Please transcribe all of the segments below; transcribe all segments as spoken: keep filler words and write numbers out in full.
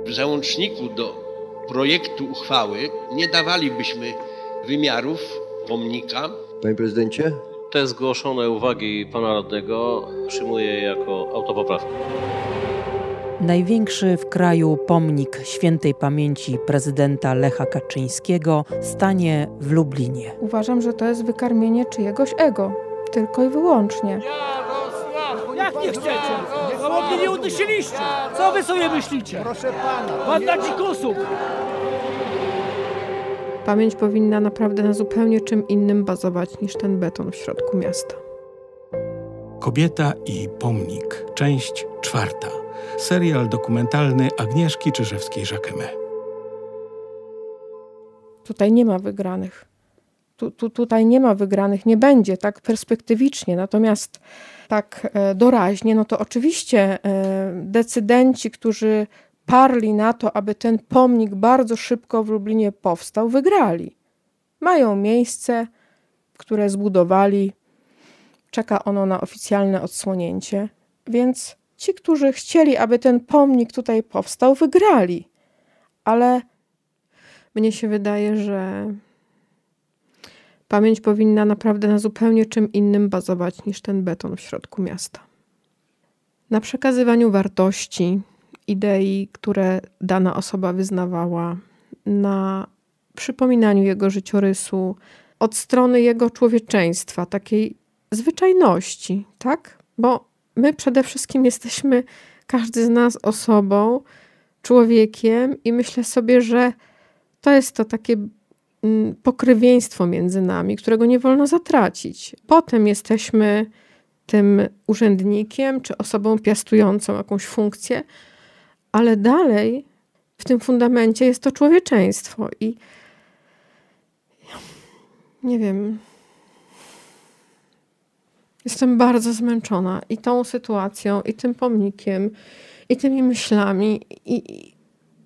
W załączniku do projektu uchwały nie dawalibyśmy wymiarów pomnika. Panie prezydencie? Te zgłoszone uwagi pana radnego przyjmuję jako autopoprawkę. Największy w kraju pomnik świętej pamięci prezydenta Lecha Kaczyńskiego stanie w Lublinie. Uważam, że to jest wykarmienie czyjegoś ego. Tylko i wyłącznie. Jarosław! Jak nie chcecie? No mnie nie udusiliście! Co wy sobie myślicie? Proszę pana! Banda dzikusów! Pamięć powinna naprawdę na zupełnie czym innym bazować niż ten beton w środku miasta. Kobieta i pomnik. Część czwarta. Serial dokumentalny Agnieszki Czyżewskiej-Jacquemet. Tutaj nie ma wygranych. Tu, tu, tutaj nie ma wygranych, nie będzie tak perspektywicznie. Natomiast tak e, doraźnie, no to oczywiście e, decydenci, którzy parli na to, aby ten pomnik bardzo szybko w Lublinie powstał, wygrali. Mają miejsce, które zbudowali. Czeka ono na oficjalne odsłonięcie. Więc ci, którzy chcieli, aby ten pomnik tutaj powstał, wygrali. Ale mnie się wydaje, że pamięć powinna naprawdę na zupełnie czym innym bazować niż ten beton w środku miasta. Na przekazywaniu wartości, idei, które dana osoba wyznawała, na przypominaniu jego życiorysu, od strony jego człowieczeństwa, takiej zwyczajności, tak? Bo my przede wszystkim jesteśmy, każdy z nas, osobą, człowiekiem i myślę sobie, że to jest to takie pokrewieństwo między nami, którego nie wolno zatracić. Potem jesteśmy tym urzędnikiem czy osobą piastującą jakąś funkcję, ale dalej w tym fundamencie jest to człowieczeństwo i nie wiem, jestem bardzo zmęczona i tą sytuacją, i tym pomnikiem, i tymi myślami i, i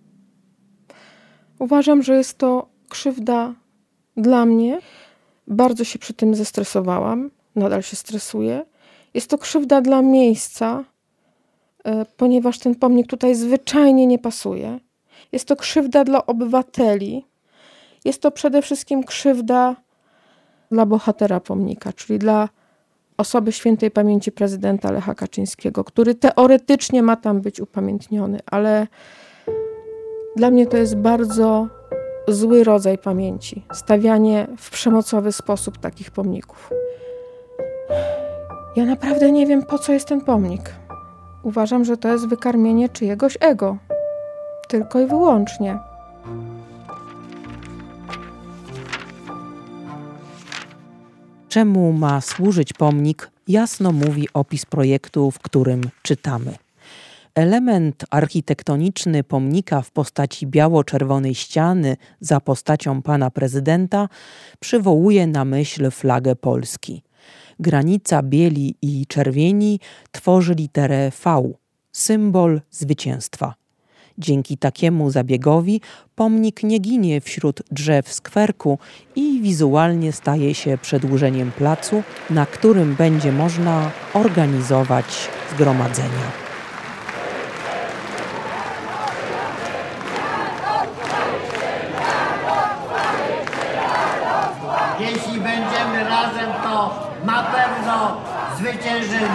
uważam, że jest to krzywda dla mnie. Bardzo się przy tym zestresowałam. Nadal się stresuję. Jest to krzywda dla miejsca, ponieważ ten pomnik tutaj zwyczajnie nie pasuje. Jest to krzywda dla obywateli. Jest to przede wszystkim krzywda dla bohatera pomnika, czyli dla osoby świętej pamięci prezydenta Lecha Kaczyńskiego, który teoretycznie ma tam być upamiętniony, ale dla mnie to jest bardzo zły rodzaj pamięci. Stawianie w przemocowy sposób takich pomników. Ja naprawdę nie wiem, po co jest ten pomnik. Uważam, że to jest wykarmienie czyjegoś ego. Tylko i wyłącznie. Czemu ma służyć pomnik, jasno mówi opis projektu, w którym czytamy. Element architektoniczny pomnika w postaci biało-czerwonej ściany za postacią pana prezydenta przywołuje na myśl flagę Polski. Granica bieli i czerwieni tworzy literę V, symbol zwycięstwa. Dzięki takiemu zabiegowi pomnik nie ginie wśród drzew skwerku i wizualnie staje się przedłużeniem placu, na którym będzie można organizować zgromadzenia. Jeśli będziemy razem, to na pewno zwyciężymy.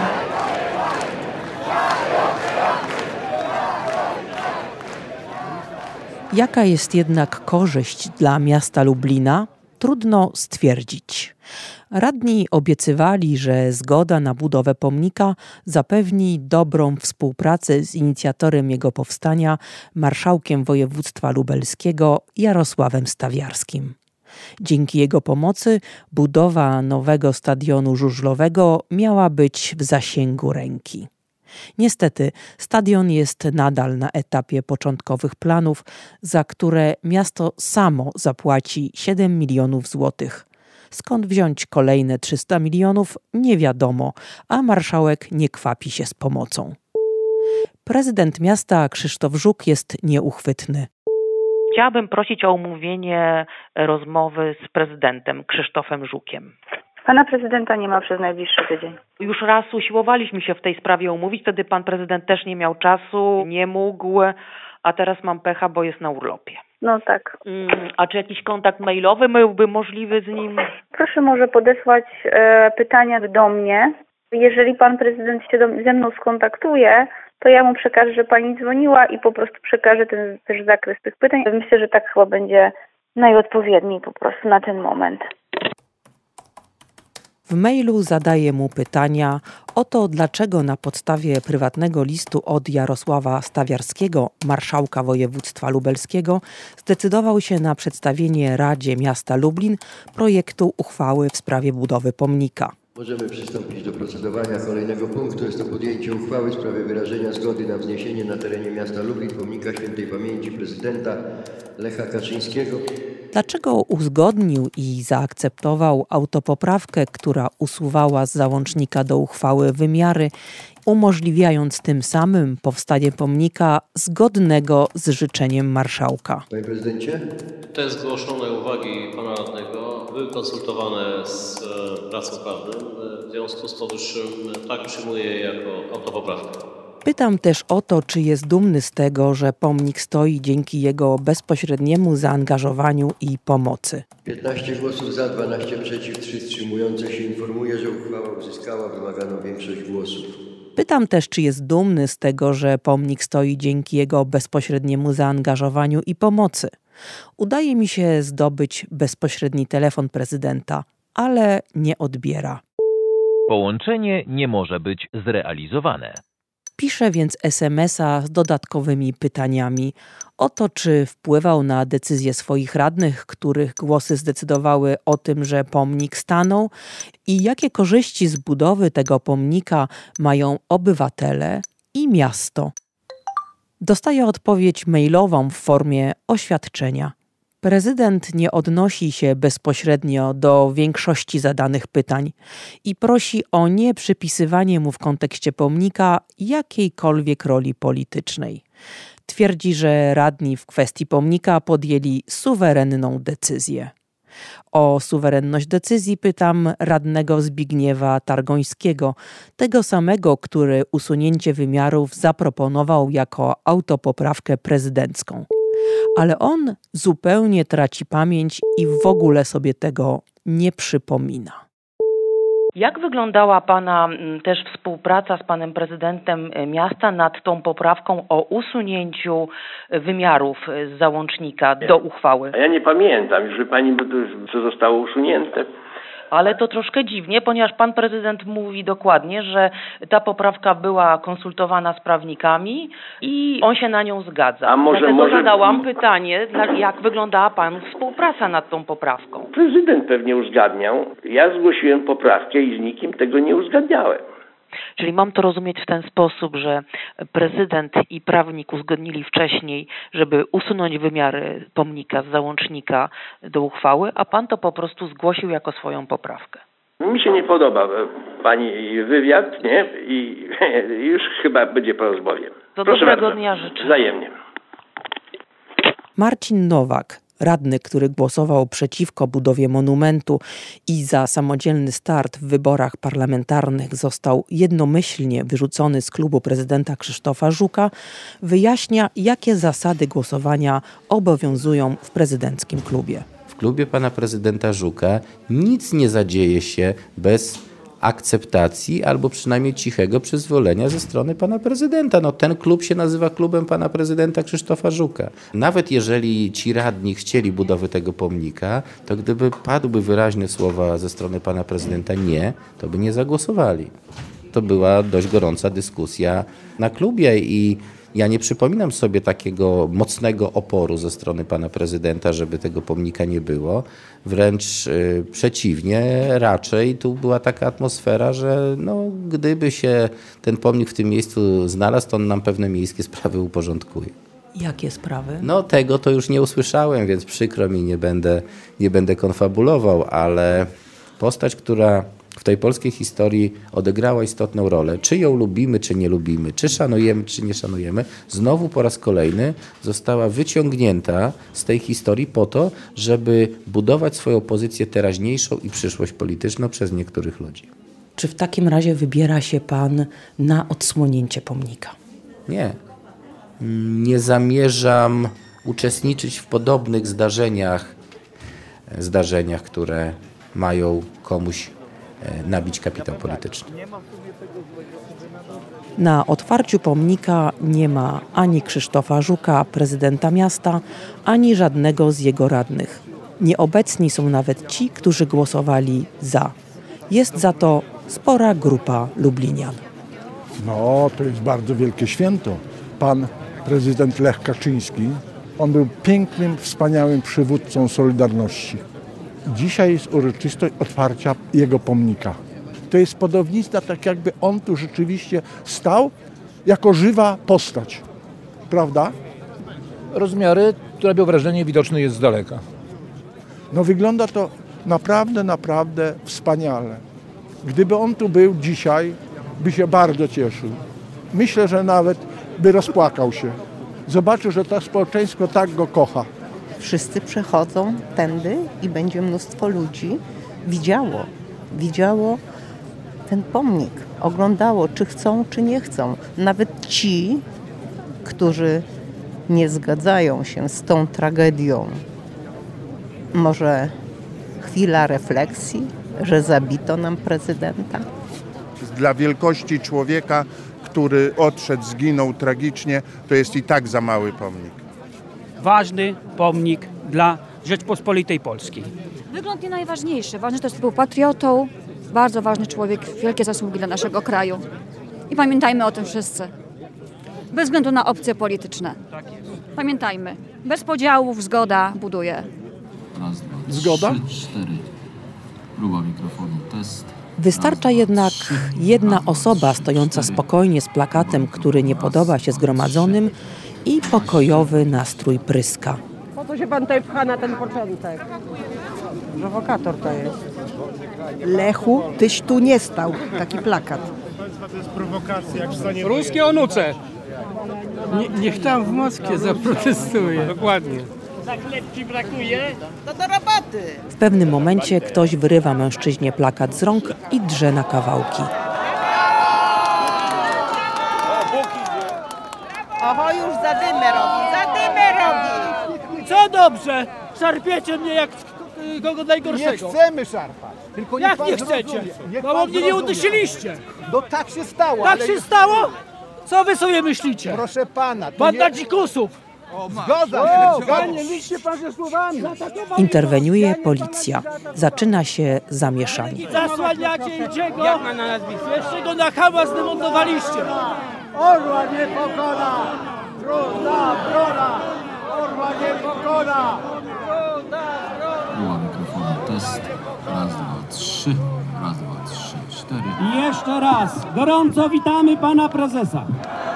Jaka jest jednak korzyść dla miasta Lublina? Trudno stwierdzić. Radni obiecywali, że zgoda na budowę pomnika zapewni dobrą współpracę z inicjatorem jego powstania, marszałkiem województwa lubelskiego Jarosławem Stawiarskim. Dzięki jego pomocy budowa nowego stadionu żużlowego miała być w zasięgu ręki. Niestety stadion jest nadal na etapie początkowych planów, za które miasto samo zapłaci siedem milionów złotych. Skąd wziąć kolejne trzysta milionów, nie wiadomo, a marszałek nie kwapi się z pomocą. Prezydent miasta Krzysztof Żuk jest nieuchwytny. Chciałabym prosić o umówienie rozmowy z prezydentem Krzysztofem Żukiem. Pana prezydenta nie ma przez najbliższy tydzień. Już raz usiłowaliśmy się w tej sprawie umówić, wtedy pan prezydent też nie miał czasu, nie mógł, a teraz mam pecha, bo jest na urlopie. No tak. Mm, a czy jakiś kontakt mailowy byłby możliwy z nim? Proszę może podesłać e, pytania do mnie. Jeżeli pan prezydent się do, ze mną skontaktuje, to ja mu przekażę, że pani dzwoniła i po prostu przekażę ten też zakres tych pytań. Myślę, że tak chyba będzie najodpowiedniej po prostu na ten moment. W mailu zadaję mu pytania o to, dlaczego na podstawie prywatnego listu od Jarosława Stawiarskiego, marszałka województwa lubelskiego, zdecydował się na przedstawienie Radzie Miasta Lublin projektu uchwały w sprawie budowy pomnika. Możemy przystąpić do procedowania kolejnego punktu. Jest to podjęcie uchwały w sprawie wyrażenia zgody na wzniesienie na terenie miasta Lublin pomnika świętej pamięci prezydenta Lecha Kaczyńskiego. Dlaczego uzgodnił i zaakceptował autopoprawkę, która usuwała z załącznika do uchwały wymiary, umożliwiając tym samym powstanie pomnika zgodnego z życzeniem marszałka? Panie prezydencie? Te zgłoszone uwagi pana radnego były konsultowane z radcą prawnym. W związku z powyższym tak przyjmuję je jako autopoprawkę. Pytam też o to, czy jest dumny z tego, że pomnik stoi dzięki jego bezpośredniemu zaangażowaniu i pomocy. piętnaście głosów za, dwanaście przeciw, trzy wstrzymujące się. Informuje, że uchwała uzyskała wymaganą większość głosów. Pytam też, czy jest dumny z tego, że pomnik stoi dzięki jego bezpośredniemu zaangażowaniu i pomocy. Udaje mi się zdobyć bezpośredni telefon prezydenta, ale nie odbiera. Połączenie nie może być zrealizowane. Piszę więc es em es a z dodatkowymi pytaniami o to, czy wpływał na decyzje swoich radnych, których głosy zdecydowały o tym, że pomnik stanął, i jakie korzyści z budowy tego pomnika mają obywatele i miasto. Dostaję odpowiedź mailową w formie oświadczenia. Prezydent nie odnosi się bezpośrednio do większości zadanych pytań i prosi o nieprzypisywanie mu w kontekście pomnika jakiejkolwiek roli politycznej. Twierdzi, że radni w kwestii pomnika podjęli suwerenną decyzję. O suwerenność decyzji pytam radnego Zbigniewa Targońskiego, tego samego, który usunięcie wymiarów zaproponował jako autopoprawkę prezydencką. Ale on zupełnie traci pamięć i w ogóle sobie tego nie przypomina. Jak wyglądała pana też współpraca z panem prezydentem miasta nad tą poprawką o usunięciu wymiarów z załącznika do uchwały? A ja nie pamiętam, już pani, bo to już co zostało usunięte. Ale to troszkę dziwnie, ponieważ pan prezydent mówi dokładnie, że ta poprawka była konsultowana z prawnikami i on się na nią zgadza. A może, Dlatego może... zadałam pytanie, jak wyglądała pan współpraca nad tą poprawką? Prezydent pewnie uzgadniał. Ja zgłosiłem poprawkę i z nikim tego nie uzgadniałem. Czyli mam to rozumieć w ten sposób, że prezydent i prawnik uzgodnili wcześniej, żeby usunąć wymiary pomnika z załącznika do uchwały, a pan to po prostu zgłosił jako swoją poprawkę. Mi się nie podoba pani wywiad, nie? I już chyba będzie po rozmowie. Do Proszę dobrego bardzo. dnia życzę. Wzajemnie. Marcin Nowak, radny, który głosował przeciwko budowie monumentu i za samodzielny start w wyborach parlamentarnych został jednomyślnie wyrzucony z klubu prezydenta Krzysztofa Żuka, wyjaśnia, jakie zasady głosowania obowiązują w prezydenckim klubie. W klubie pana prezydenta Żuka nic nie zadzieje się bez akceptacji albo przynajmniej cichego przyzwolenia ze strony pana prezydenta. No, ten klub się nazywa klubem pana prezydenta Krzysztofa Żuka. Nawet jeżeli ci radni chcieli budowy tego pomnika, to gdyby padły wyraźne słowa ze strony pana prezydenta nie, to by nie zagłosowali. To była dość gorąca dyskusja na klubie i ja nie przypominam sobie takiego mocnego oporu ze strony pana prezydenta, żeby tego pomnika nie było. Wręcz y, przeciwnie, raczej tu była taka atmosfera, że no, gdyby się ten pomnik w tym miejscu znalazł, to on nam pewne miejskie sprawy uporządkuje. Jakie sprawy? No tego to już nie usłyszałem, więc przykro mi, nie będę, nie będę konfabulował, ale postać, która w tej polskiej historii odegrała istotną rolę. Czy ją lubimy, czy nie lubimy, czy szanujemy, czy nie szanujemy, znowu po raz kolejny została wyciągnięta z tej historii po to, żeby budować swoją pozycję teraźniejszą i przyszłość polityczną przez niektórych ludzi. Czy w takim razie wybiera się pan na odsłonięcie pomnika? Nie. nie zamierzam uczestniczyć w podobnych zdarzeniach, zdarzeniach, które mają komuś nabić kapitał polityczny. Na otwarciu pomnika nie ma ani Krzysztofa Żuka, prezydenta miasta, ani żadnego z jego radnych. Nieobecni są nawet ci, którzy głosowali za. Jest za to spora grupa lublinian. No, to jest bardzo wielkie święto. Pan prezydent Lech Kaczyński, on był pięknym, wspaniałym przywódcą Solidarności. Dzisiaj jest uroczystość otwarcia jego pomnika. To jest podobizna, tak jakby on tu rzeczywiście stał jako żywa postać. Prawda? Rozmiary, które robią wrażenie, widoczny jest z daleka. No wygląda to naprawdę, naprawdę wspaniale. Gdyby on tu był dzisiaj, by się bardzo cieszył. Myślę, że nawet by rozpłakał się. Zobaczył, że to społeczeństwo tak go kocha. Wszyscy przechodzą tędy i będzie mnóstwo ludzi widziało, widziało ten pomnik, oglądało, czy chcą, czy nie chcą. Nawet ci, którzy nie zgadzają się z tą tragedią, może chwila refleksji, że zabito nam prezydenta? Dla wielkości człowieka, który odszedł, zginął tragicznie, to jest i tak za mały pomnik. Ważny pomnik dla Rzeczpospolitej Polskiej. Wygląd nie najważniejszy. Ważne, że to był patriotą, bardzo ważny człowiek, wielkie zasługi dla naszego kraju. I pamiętajmy o tym wszyscy. Bez względu na opcje polityczne. Pamiętajmy, bez podziałów zgoda buduje. Raz, dwa, Zgoda? trzy, cztery. Próba mikrofonu, test. Wystarcza jednak jedna osoba stojąca spokojnie z plakatem, który nie podoba się zgromadzonym, i pokojowy nastrój pryska. Po co się pan tutaj pcha na ten początek? Prowokator to jest. Lechu, tyś tu nie stał. Taki plakat. To jest prowokacja, jak stanie... Ruskie onuce. Nie, niech tam w Moskwie zaprotestuje. Dokładnie. Za chleb ci brakuje? To do roboty. W pewnym momencie ktoś wyrywa mężczyźnie plakat z rąk i drze na kawałki. Oho, już zadymę robi, zadymę robi. Co dobrze? Szarpiecie mnie jak kogo najgorszego. Nie chcemy szarpać. Tylko jak nie nie chcecie? No mnie nie udusiliście. No tak się stało. Tak ale... się stało? Co wy sobie myślicie? Proszę pana. Banda nie... dzikusów. Zgoda się. się. Panie, liczcie pan ze słowami. Interweniuje policja. Zaczyna się zamieszanie. Zasłaniacie idziego. Jak ma na nazwisko? Jeszcze go na hałas zdemontowaliście. Orła nie pokona. Trudna brona. Orła nie pokona. Próba mikrofonu, test. Raz, dwa, trzy. Raz, dwa, trzy, cztery. I jeszcze raz. Gorąco witamy pana prezesa.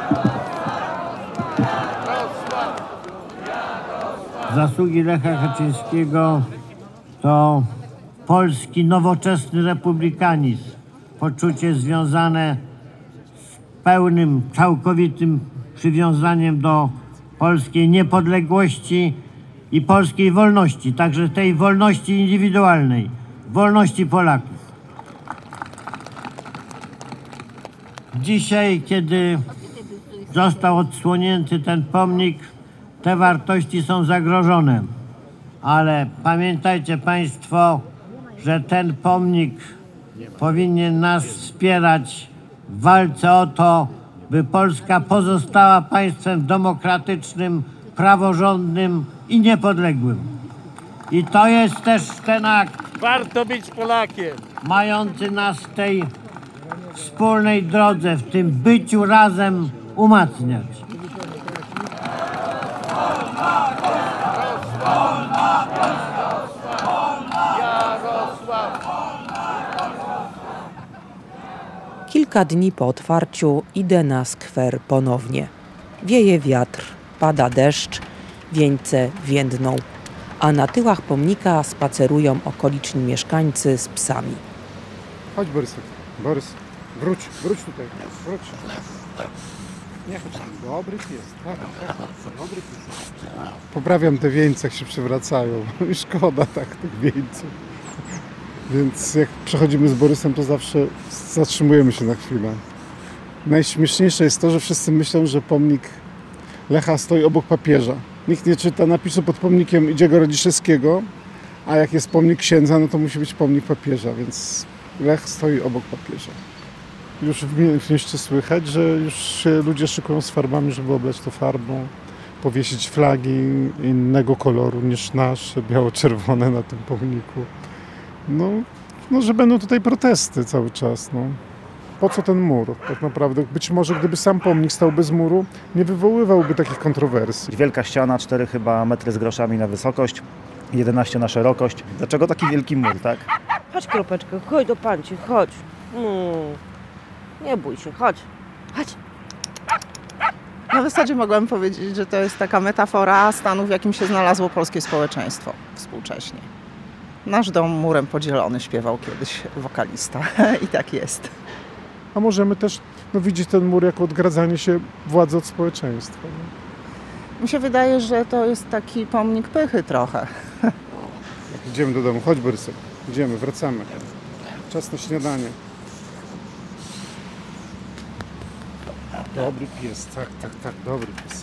Zasługi Lecha Kaczyńskiego to polski nowoczesny republikanizm. Poczucie związane z pełnym, całkowitym przywiązaniem do polskiej niepodległości i polskiej wolności, także tej wolności indywidualnej, wolności Polaków. Dzisiaj, kiedy został odsłonięty ten pomnik, te wartości są zagrożone, ale pamiętajcie Państwo, że ten pomnik powinien nas wspierać w walce o to, by Polska pozostała państwem demokratycznym, praworządnym i niepodległym. I to jest też ten akt, Warto być Polakiem. mający nas w tej wspólnej drodze, w tym byciu razem umacniać. Kilka dni po otwarciu idę na skwer ponownie. Wieje wiatr, pada deszcz, wieńce więdną, a na tyłach pomnika spacerują okoliczni mieszkańcy z psami. Chodź Borysek, Borys, wróć, wróć tutaj, wróć. Nie chodź, dobry jest, tak, tak, dobry jest. Poprawiam te wieńce, jak się przewracają, szkoda tak tych wieńców. Więc jak przechodzimy z Borysem, to zawsze zatrzymujemy się na chwilę. Najśmieszniejsze jest to, że wszyscy myślą, że pomnik Lecha stoi obok papieża. Nikt nie czyta napisu pod pomnikiem Idziego Radziszewskiego, a jak jest pomnik księdza, no to musi być pomnik papieża, więc Lech stoi obok papieża. Już w mieście słychać, że już się ludzie szykują z farbami, żeby oblać to farbą, powiesić flagi innego koloru niż nasze, biało-czerwone na tym pomniku. No, no, że będą tutaj protesty cały czas. No. Po co ten mur? Tak naprawdę być może gdyby sam pomnik stał bez muru, nie wywoływałby takich kontrowersji. Wielka ściana, cztery chyba metry z groszami na wysokość, jedenaście na szerokość. Dlaczego taki wielki mur, tak? Chodź, Kropeczko, chodź do panci, chodź. Mm. Nie bój się, chodź, chodź. Na zasadzie mogłam powiedzieć, że to jest taka metafora stanu, w jakim się znalazło polskie społeczeństwo współcześnie. Nasz dom murem podzielony, śpiewał kiedyś wokalista i tak jest. A możemy też no, widzieć ten mur jako odgradzanie się władzy od społeczeństwa. Nie? Mi się wydaje, że to jest taki pomnik pychy trochę. Idziemy do domu, chodź Borysek, idziemy, wracamy. Czas na śniadanie. Dobry pies, tak, tak, tak, dobry pies.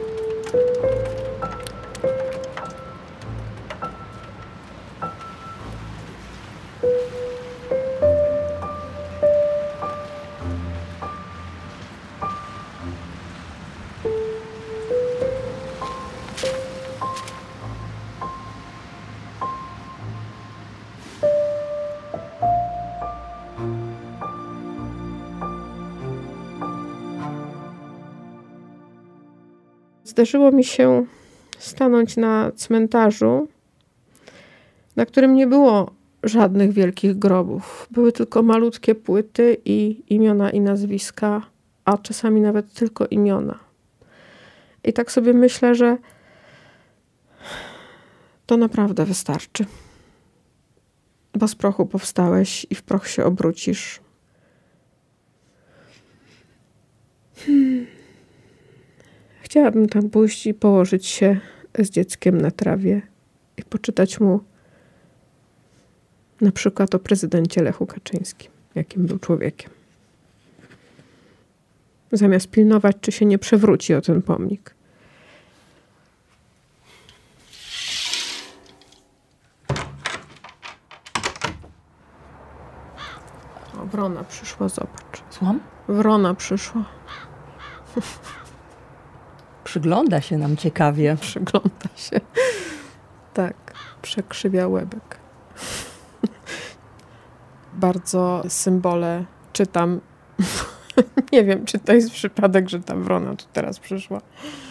Zdarzyło mi się stanąć na cmentarzu, na którym nie było żadnych wielkich grobów. Były tylko malutkie płyty i imiona i nazwiska, a czasami nawet tylko imiona. I tak sobie myślę, że to naprawdę wystarczy. Bo z prochu powstałeś i w proch się obrócisz. Hmm. Chciałabym tam pójść i położyć się z dzieckiem na trawie i poczytać mu na przykład o prezydencie Lechu Kaczyńskim, jakim był człowiekiem. Zamiast pilnować, czy się nie przewróci o ten pomnik. O, wrona przyszła, zobacz. Słucham? Wrona przyszła. Przygląda się nam ciekawie. Przygląda się. Tak, przekrzywia łebek. Bardzo symbole czytam. Nie wiem, czy to jest przypadek, że ta wrona tu teraz przyszła.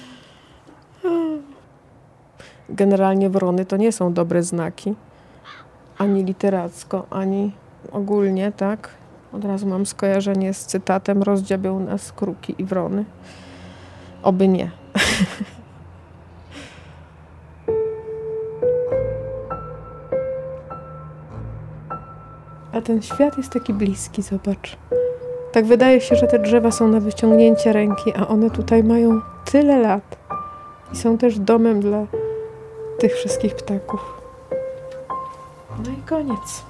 Generalnie wrony to nie są dobre znaki. Ani literacko, ani ogólnie, tak? Od razu mam skojarzenie z cytatem: rozdziabią nas kruki i wrony. Oby nie. A ten świat jest taki bliski, zobacz. Tak wydaje się, że te drzewa są na wyciągnięcie ręki, a one tutaj mają tyle lat. I są też domem dla tych wszystkich ptaków. No i koniec.